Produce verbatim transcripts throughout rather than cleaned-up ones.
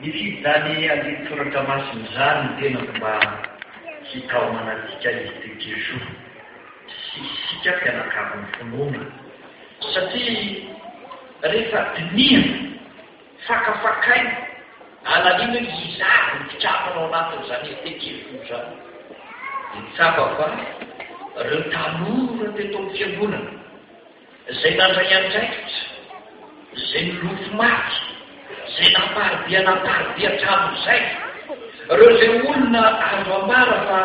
Ifidy zany aliny soratra masiny zany tena mba hitao manatika izy tekezo sy sika mpianakavin'ny finoana satria rehefa dinihana fakafakaina alalina izary ny fitramana ao anatin'izany tekezo zany de tsapa fa reo tanora teto amin'ny fiangonana zay nandray andraikitra zay nilofo maty zay namparibe namparibe hatramin'izay reo zay olona azo ambara fa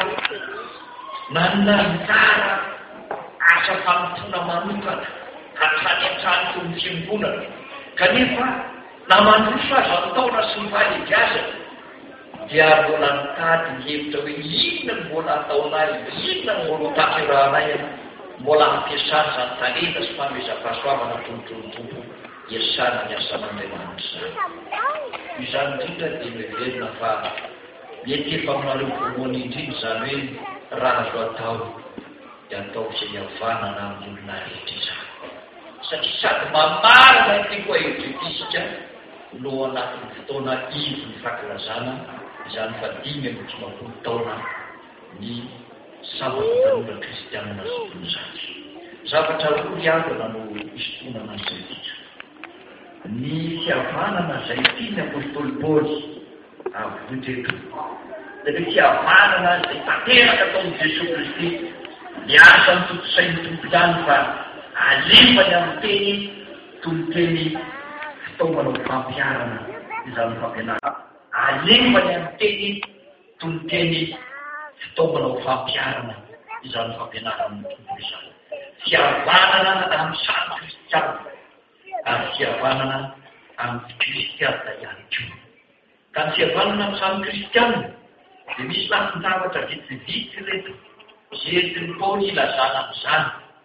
nanana tsara asa famitona manokana hatrany an-trany teo amin'ny fiangonana kanefa namandroso azo antaona sy mivalidiazana dia mbola mitady hevitra hoe inona ny mbola ataonay inona ny mbola taterahanay mbola ampiasana zany talenta sy fanomezam-pahasoavana tonotonotompo iasana ny asan'Andriamanitra zany izany indrindra dia miverina fa mety efa aminareo voalohany indrindra zany hoe raha azo atao dia atao izay havanana amin'ny olona rehetra izany satria sady mamarina ty koa eotritisika no anatin'ny fotoana ivo ny fankilazana izany fa dimy amby dimapolo taona ny sambatanora kristianina zokony zany zavatra roy andona no isotonana izay tika ny fihavanana zay tiany apôstôly Paoly avotreto dia le fihavanana zay tanteraka ataon'i Jesosy Kristy miasa ny tomposain'ny tompo ihany fa alefany amin'ny teny toy ny teny fitaovana ho fampiarana izany fampianarana alefany amin'ny teny toy ny teny fitaovana ho fampiarana izany fampianarana tompo izany fihavanana amin'ny samy kristiana ary fihavanana amin'ny kristiana ihany koa ka ny fihavanana amin'ny samy kristiana dia misy lafin-davatra vitsivitsy reto zentiny Paoly ilazana amin'izany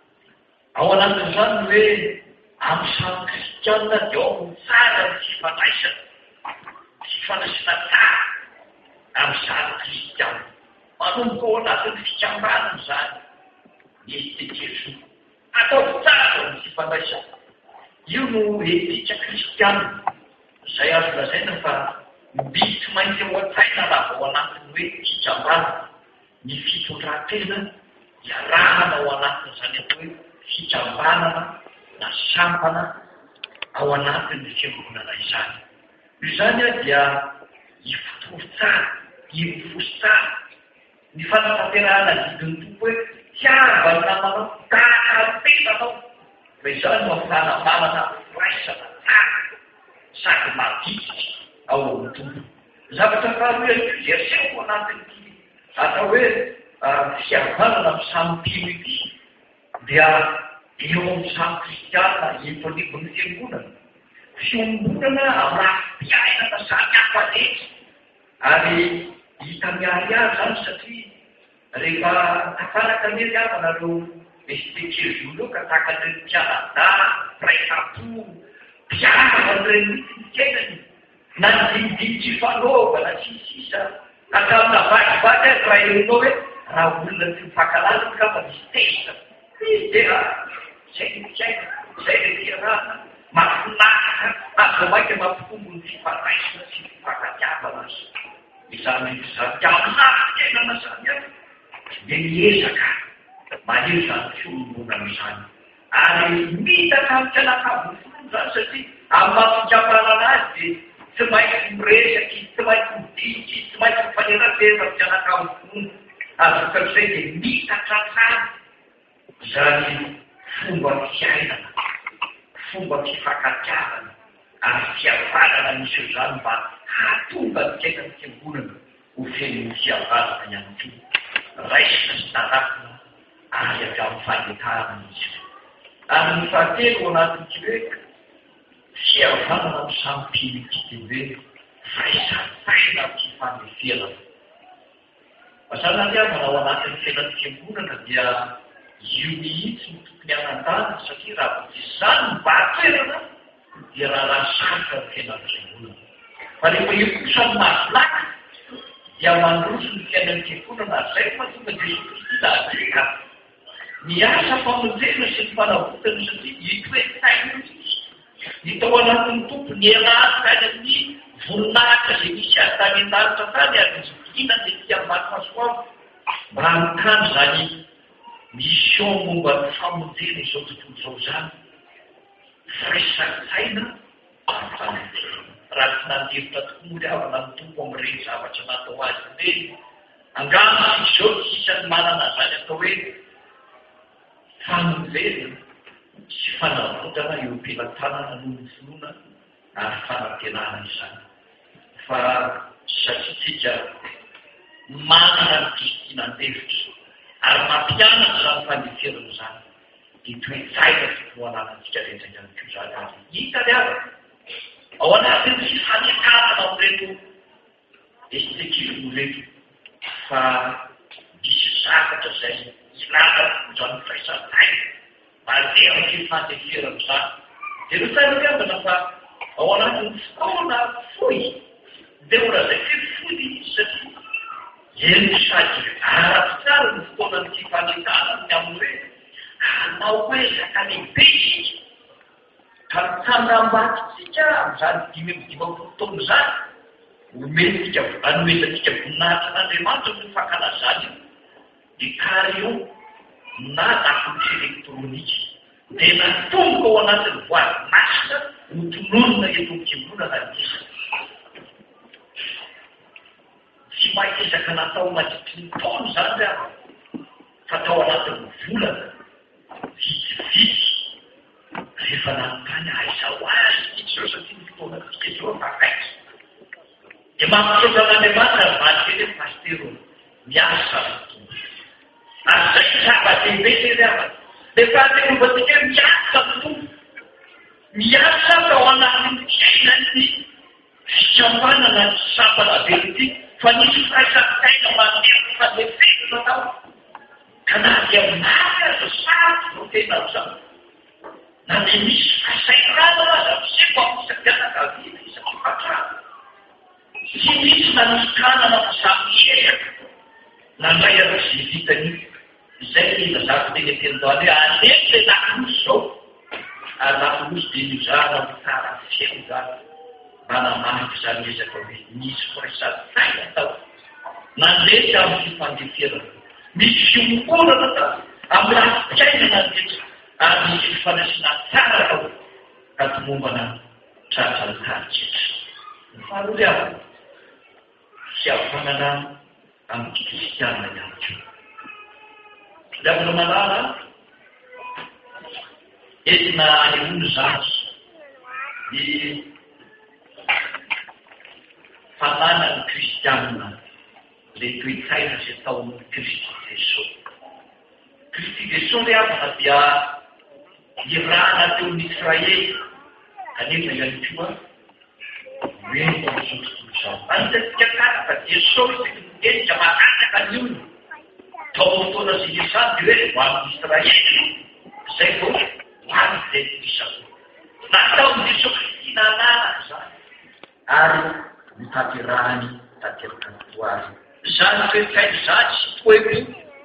ao anatin'izany hoe amin'ny samy kristiana dia ao amin'ny tsara ny fifandraisana fifandraisana tsara amin'ny samy kristiana manomboka ao anatin'ny fikambanana zany misy tekezo atao tsara ny fifandraisana io no etika kristiana zay azo lazaina fa mbitry maintsy ao an-tsaina raha ao anatiny hoe fikambana ny fitondran-tena dia rahana ao anatin'izany atao hoe fikambanana na sampana ao anatin'ny fiangonana izany io zany a dia hifotory tsara hirofosy tsara ny fanatanterahana didiny tompo hoe tiavany namanao tahakatena anao fa izany mampanamanana raisana tsara sady maditry ao amin'ny tompo zavatra faharoa dia seho anatin'ity atao hoe fihavanana amin'ny samy mpino ity dia eo amin'ny samy kristiana imponibony fiangonana fiombonana amin'ny rafi-piainana samy hafa rehetra ary hita miary azy zany satria rehefa tafaraka mety avanareo misy tekezo reo ka tahaka an'ireny Kanada, Praikapo, mpiavana ireny mitsinikenany na nidinidinitsy fanaovana sisisa hatramin'ny avakivaky azy raha eronao hoe raha olona tsy mifankalazana ka fa misy testa izy dia raha zay ny mikaina zay le fiarahana mahafinaritra azo mainka mampitombo ny fifandraisana sy fifankatiavana azy izany zany amin'afikenana zany a dia miezaka maneho zany fiombonana izany ary mitaka amin'ny fianakavin'ny finoana zany satria amin'ny mampikapanana azy dia tsy maintsy miresaky tsy maintsy midiky tsy maintsy mifanerasera amin'ny fianakavin'ny finoana ary vokatr'izay dia mitaka tsara zany fomba fiainana fomba fifankatiavana ary fihavanana misy eo zany mba hahatonga ny fiainany fiangonana ho feno fihavanana ihany koa raisina sy tarakina ary avy amin'ny fanentarana izy ary ny fahatelo ao anatin'ity hoe fihavanana amin'ny samy mpino ity dia hoe faisasaina ty fandeferana mazana tiavana ao anatin'ny fiainan'ny fiangonana dia io mihitsy ny tokony hanan-tany satria raha izany mibatoerana dia raha rasarotra ny fiainan'ny fiangonana fa rehefa io kosa ny masolaka dia mandroso ny fiainan'ny fiangonana zay fa tonga Jesosy Kristy laadreka miasa famonjena sy ny fanavotana satria hito hoe taina mihitsy ny tao anatin'ny tompo ny anaty any amin'ny voninahitra zay misy atany an-danitra tany ary nyzokiana dia tia matomasoavo mba mitany zany mission momba ny famonjena izao tontolo izao zany firesan-tsaina raha tsy nanderitra tokoa moa avana ny tompo amin'ireny zavatra natao azy ireny angamba izao tsisany manana zany atao hoe famonjena sy fanavotana eo am-pelantanana noho ny finoana ary fanantenana izany fa satsitsika manana ny kristinandevitra ary mampianatra zany fandeferana zany dia toezaika fitoananantsika rehetra ihany koa zany azy hitany avy ao anatiny sy fanetanana amin'reto estekivo reto fa misy zavatra zay ilana zany firaisan-tsaina mandeha amin'ny fandeferana zany dia no tariavana fa ao anatiny fotoana foy dia ora zay fe foy satria eny sady ara-tsara ny fotoana ny fifanentanany amin'ny hoe anao oezaka lehibe isika ka mitsangambatsitsika amin'izany dimy amby dimampolo taona zany omentsika anoezatsika voninahitra n'Andriamanitra ny fakana zany dia kario na dakotra elektrônika dia natomboka ao anatin'ny voary masina hotononona eto mikembolana disa tsy maezaka natao mandritry ny taona zany ry aho fa tao anatin'ny volana vitsivitsy rehefa nanontany aizao azy itsao satria ny fotoana tsika izao afakaiky dia mampisaotra n'Andriamanitra ary valy teny hoe pastero miasa mitombo ary zay zava-dehibe teny avana dia fahaterovatsika miasa mitombo miasa tao anatin'ny fiainany fikambanana ny sambana velity fa nisy firaisan-tsaina mandeha fandefesina tao ka na dia mary azo sarotsy no tena zany na dia misy fasairana azy amseko amisapianakavina isaky fatrana tsy misy nanosikanana fa samyeraka nandray arazay vitany izay ina zato teny atendoany hoe anety le lakolosy zao ary lakolosy dia mizara mitara feno zany mba namaky zany ezaka hoe misy firaisan-tsaina tao nandretra amin'ny fifandeferana misy fiokorana tao amin'ny rafipiainana ndetra ary misy fifanasina tsara tao ka ty mombana tratra ny taritsitra ny faharoa avy fiavanana amin'ny kristianina ihany koa lavana manara entina anehono zany ny fanana ny kristianina le toetsaina zay taon'ny Kristy Jesosy. Kristy Jesosy ry avana dia irana teon'ny Israely kanefa ihany koa mento amin'izao tontolo izao. Anisantsika kara fa Jesosy endrika mangataka ny olona tao fotoana zay nisany dia hoe ho amin'ny Israely zay vao ho any zay isako nataony Jesosy fihinanana zany ary mitaterahany tateraka toazy zany toetsaina zany sy toeky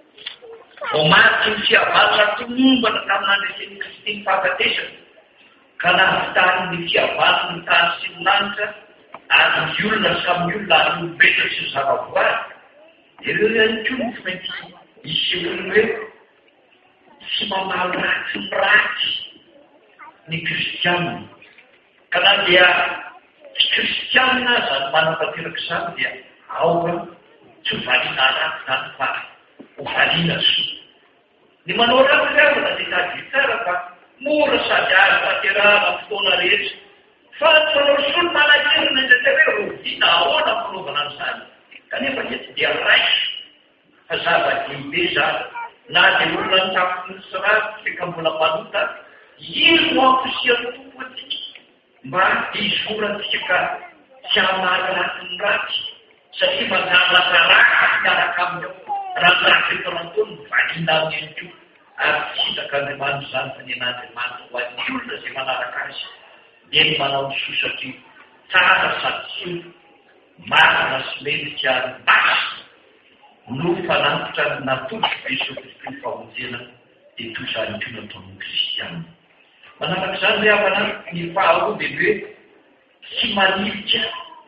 ho mariky ny fihavanana tomombana tamin'andresen'ny Kristy ny fahafatesana ka navitany ny fihavanana ny tany sy ny lanitra ary ny olona samy olona ary olombelona sy ny zava-boary ireo ihany koa ny tsy maintsy misy olona hoe tsy mamaly ratsy ny ratsy ny kristianina ka na dia kristianina zany manam-pateraka zany dia aoka tsy hovaliana ratsy zany fa hovaliana soa ny manao ratsy ravana dia tady tsara fa mora sady azo faterahana fotoana rehetra fa tsy manao soa ny manahirina ndratra hoe roviana ahoana fanaovana an'izany kanefa etsy dia raiky fa zava-dehibe zany na dia olona ny tafon'ny siraty feka mbola manota ino no amposian'ny tompo atsika mba hizorantsika ka tsy hamaly ratsy ny ratsy satria mananata ratsy miaraka amin'ny raha ny ratsy eto anatony mivaliana aminy ihany koa ary tsy hitaka Andriamanitra zany fa ny an'Andriamanitra ho an'ny olona zay manaraka azy dia ny manao ny soa satria tsara sady soa marina sy mendrika ary basy no fanantitra natolotra Jesosy Kristy ny famonjena dia toy izany koa nataon'ny kristianina. Manaraka izany ry havana ny faharoa dia hoe tsy manilika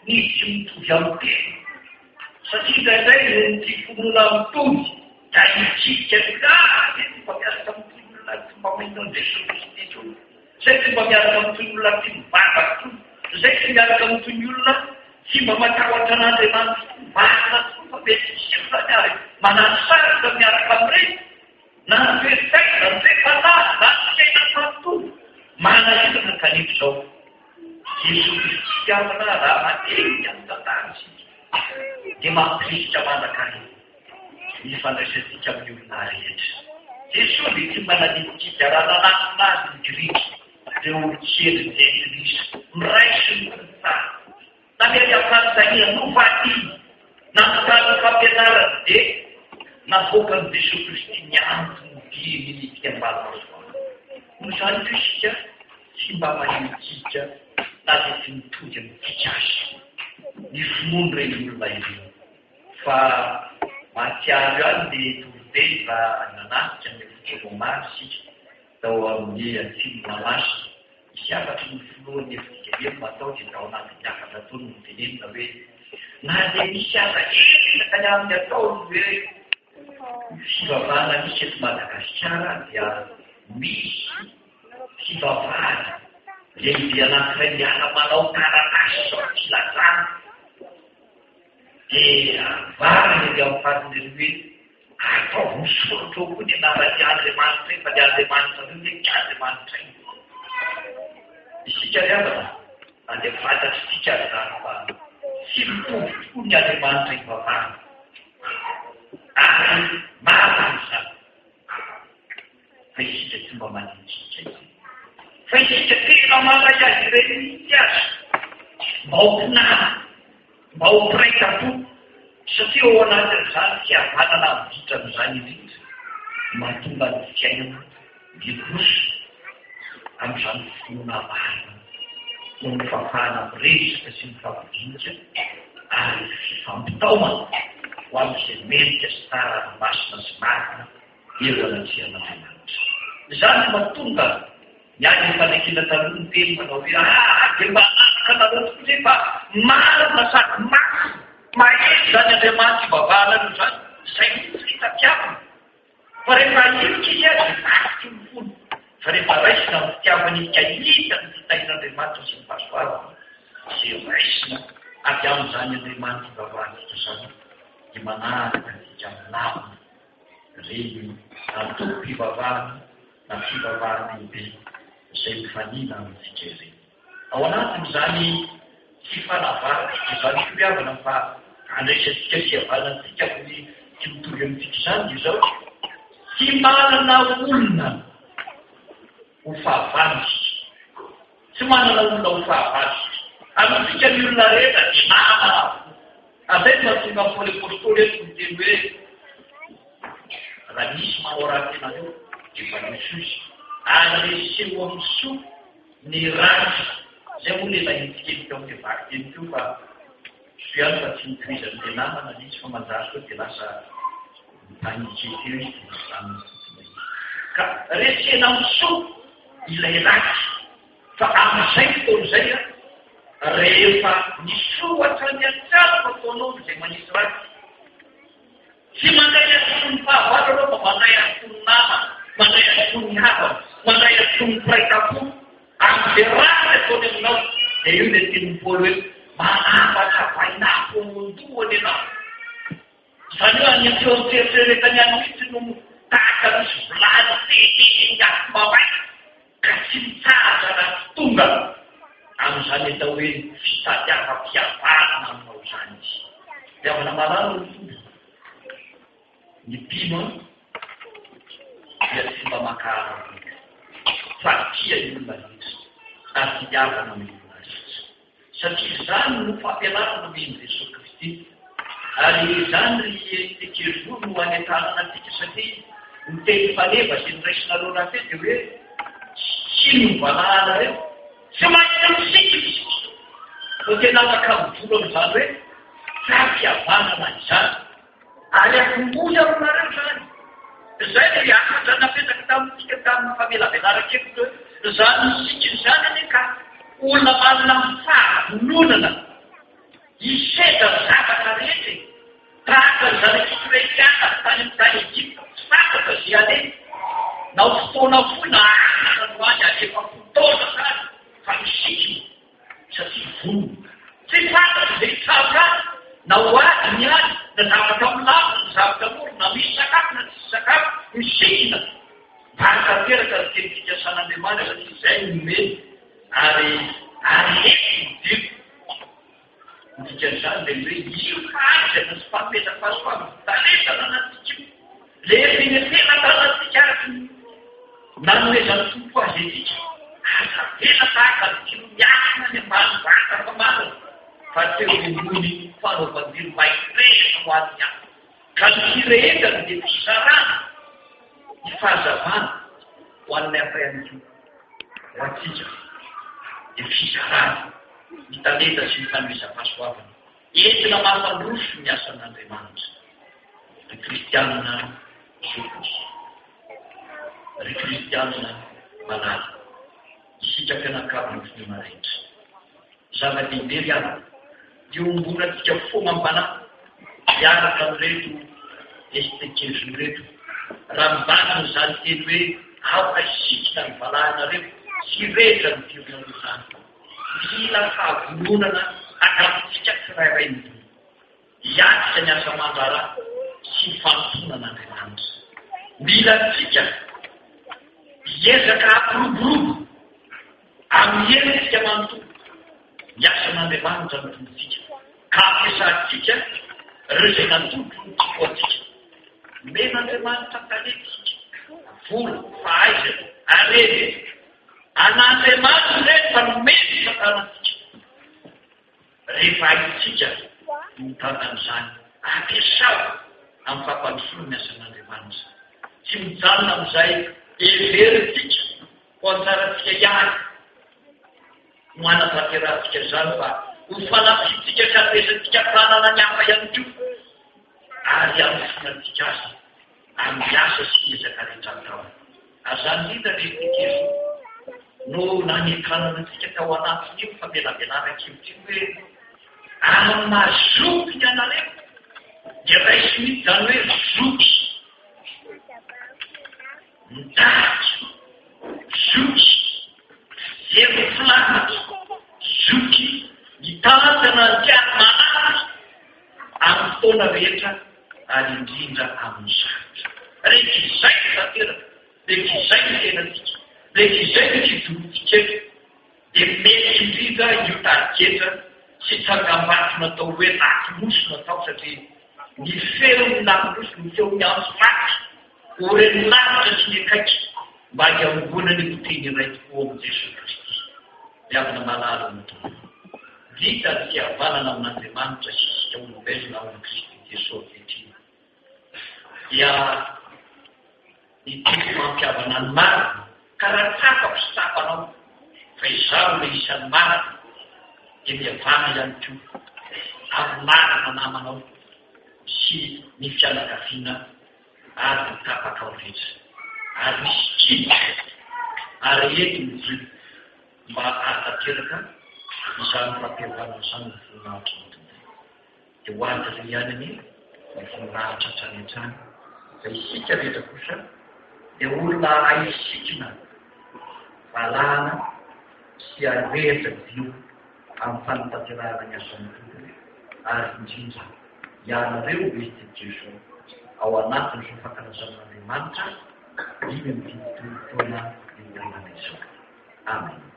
nisy mitovy amin'ny tena. Satria indraindray ny ty fonona mitovy da hitsika ah zay tsy mba miaraka amin'ny olona tsy mba mainao Jesosy Kristy tsony. Zay tsy mba miaraka amin'ny olona tsy mivavaka tsony. Zay tsy miaraka amin'ny olona tsy mba matahotra an'Andriamanitra mivavaka tsony fa mety sirany ary manano sarotra miaraka amin'ireny. Na nitoesaina, nitoefanahy, na nitena manontolo. Manahirana kanefa izao. Jesosy Kristy fitiavana raha mateny amin'ny tantara isika. Dia mampirisitra manakany ny fandraisantsika amin'ny olona rehetra. Jesosy dia tsy manadinitsika raha nanantonazy ny Griky dia olo-tsely izay Kristy miraisy ny tantara. Na mety ampanotania novadiny na mitany fampianarana dia navoaka ny Jesosy Kristy ny antony dimy ny fiambalamasoana. Noho izany koa isika tsy mba manitsika na dia tsy mitody amin'ny fikasy ny finono reny olona ireny. Fa mahatsiaro ihany dia torobe raha nanasika ny fotolomary isika tao amin'ny atsimo namasina. Misy afatra ny filohan'ny efitikavelo matao dia tao anaty afatra tony ny tenenina hoe na dia misy asa efitra ny amin'ny ataony hoe fivavahana misy eto Madagasikara dia misy fivavahana lehibe anankiray miala manao taratasy sao filazana. Dia variny dia amin'ny fatin'ireny hoe atao misoratra koa ny anarany Andriamanitra iny fa ny Andriamanitra io hoe ny Andriamanitra iny. Isika riavana na dia fantatritsika zany fa tsy mitovy tokoa ny Andriamanitra ivavahana. Ary marina izany. Fa isika tsy mba manitsika izy. Fa isika tena maray azy ireny mihitsy azy. Mba ho mpinama, mba ho mpiraika-po. Satria ao anatin'izany tsy havanana mivitra amin'izany indrindra. Mahatonga ny fiainana miroso amin'izany finoana marina no ny fafana miresaka sy ny fampidinika ary fifampitaomana ho amin'izay mendrika sy tsara masina sy marina eo anatsian'Andriamanitra. Izany mahatonga ny any fanekena taloha ny teny manao hoe ah dia mba anaka nareo tokoa zay fa marina sady masina mahery zany Andriamanitra ivavahana io zany. Zay mihitsy fitatiavana. Fa rehefa hirika izy azy maritry ny fony. Fa rehefa raisina ny fitiavana ika hita ny fitahin'Andriamanitra sy ny fahasoavana. Izay raisina avy amin'izany Andriamanitra ivavahana ika zany dia manaraka antsika namana reny na tompom-pivavahana na fivavahana lehibe izay mifanina amintsika ireny. Ao anatin'izany tsy fanavahana izany fiavana fa andraisantsika fihavanantsika ny tsy mitovy amintsika izany dia izao tsy manana olona ho fahavany. Tsy manana olona ho fahavany. Amintsika ny olona rehetra dia namana. Azay no mahatonga amin'ny apôstôly eto miteny hoe raha nisy manao rahatena io dia efa misy izy. Aneseho amin'ny soa ny ratsy. Zay moa le lahintsika tao amin'ny vaky teny teo fa soihany fa tsy mitovizany dia namana nisy fa manjary koa dia lasa mitanitsy eo izy dia izany fotsiny. Ka resena amin'ny soa ilay ratsy. Fa amin'izay fotoan'izay a rehefa ny soa hatrany an-tsara fataonao izay manisy ratsy. Tsy mandray antony ny fahavalo anao fa mandray antony nama, mandray antony havana, mandray antony piraika-po. Amin'izay ratsy ataony aminao dia io ilay teny Paoly hoe manapatra vainaham-pondohany ianao. Izany hoe any am-piotseritseretany any mihitsy no tahaka misy volany teny afo mamaika ka tsy mitsaza raha tonga. Amin'izany atao hoe fitadiavam-pihavanana aminao izany izy. Fihavana malalo ny fomba. Ny pino dia tsy mba makarana fa tia ny olona rehetra ary fihavana amin'ny olona rehetra. Satria izany no fampianarana mino Jesosy Kristy. Ary izany ry tekerivo no anentanana antsika satria ny teny faneva sy ny raisinareo raha fety hoe tsy mivalahana reo. Tsy mahita misika isika. Fa tena afaka mivolo amin'izany hoe fampihavanana izany. Ary akombozy aminareo izany. Izay dia afatra napetaka tamintsika tamin'ny famelavenaran-kevitra hoe izany misika izany ane ka olona manana fahavononana iseza zavatra rehetra tahaka zany israeliana tany tany Egypte tsy fantatra zay aleha nao fotoana foy na anana no any alefa fotoana zany fa misikiny satria vonona tsy fantatra zay tsara na ho ady ny any na zavatra milamo na zavatra moro na misy sakafo na tsisy sakafo misikina maratanteraka ny teny fikasàn'Andriamanitra satria zay nomeny ary ary ety midiro dikan'izany le hoe io kaazana sy fampetra fahasoavy talentana anatsika le finetena tanatsika araky nanomezany tompo azy etika asa tena tahaka tiro miasina ny ambany vata fa marina fa teo embony fanaovandiro maitrehitra ho azy any ka ny firehetany dia fisarana ny fahazavana ho an'ny afray any ko ho atsika dia fisarana ny talenta sy ny fanomezam-pahasoavana entina mampandroso ny asan'Andriamanitra ry kristianina zokotra ry kristianina malala isika mpianakavy ny maraitra zava-dehibe ry ana eo ombonatsika fomambana miaraka amin'reto estekezo reto raha mibaniny zany teny hoe aoka isikina ny valahanareo sy rehetra ny fiorona zany mila fahavononana akamitsika tsirairay ny hiatrika ny asa mandrara sy famponan'Andriamanitra mila tsika hiezaka ampiroborobo amin'ny enitsika manontolo ny asan'Andriamanitra mitontsika ka ampiasantsika reo zay nantotro ny tiko atsika men'Andriamanitra taletsika vola fahaizana areny an'Andriamanitra rehefa nomeny fatanatsika rehefa aitsika mitantan'izany ampiasao amin'ny fampandrosoana ny asan'Andriamanitra tsy mijanona amin'izay everitsika ho antsaratsika ihany no anatanterantsika zany fa ho fanapitsika sy ampesantsika mpanana ny hafa ihany ko ary amifinatsika azy amin'ny asa sy ezaka rehetra atao azany hita rehetekezo no nanekananatsika tao anatin'io famelabelanaka io ty hoe amin'ny mazoky ny anareo dia raisy mihitsy zany hoe zoky midaky zoky zero filamatra zoky mitantana ny tiany manaty amin'ny fotoana rehetra ary indrindra amin'ny zavatra rehetra izay tanteraka rehetra izay ny tenatsika rehetra izay ny fidorotsika eto dia mety indrindra io tariketra sy tsangambato natao hoe lakiloso natao satria ny feo ny lakiloso ny feo ny antso maty oreny lavitra sy ny akaiky mba hiambona ny hoteny iray tokoa amin'i Jesosy Kristy miavana malala ny tompo vita ny fihavanana amin'Andriamanitra sy isika olombelona ao amin'i Kristy Jesosy vetrina dia ny tiko mampiavana ny marina ka raha tsapako sy tsapanao fa izaho le isan'ny marina dia mihavana ihany ko amin'ny marina namanao sy ny fianakaviana ary ny tapaka ao rehetra ary misy kiny ary ety mivory mba atateraka izany fampihavana izany ny voninahitra ny tompo dia ho azy re ihany ny ny voninahitra hatranehatrany fa isika rehetra kosa dia olona ray isikina valahana sy arehetra vio amin'ny fanatanterahana ny asany tompo ary indrindra ianareo ety Jesosy ao anatiny sy fankalazan'Andriamanitra dimy amin'ny fitotoana ny tanàna izao. Amen.